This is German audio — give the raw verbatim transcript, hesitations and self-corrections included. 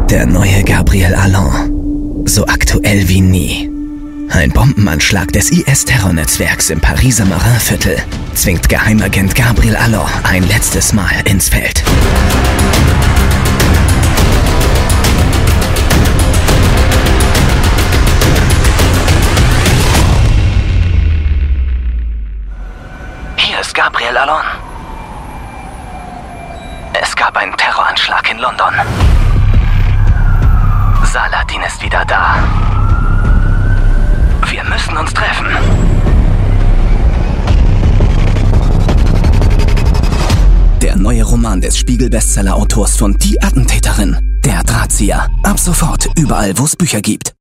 Der neue Gabriel Allon. So aktuell wie nie. Ein Bombenanschlag des I S-Terrornetzwerks im Pariser Marinviertel zwingt Geheimagent Gabriel Allon ein letztes Mal ins Feld. Hier ist Gabriel Allon. Es gab einen Terroranschlag in London. Saladin ist wieder da. Wir müssen uns treffen. Der neue Roman des Spiegel-Bestseller-Autors von Die Attentäterin, Der Drahtzieher. Ab sofort überall, wo es Bücher gibt.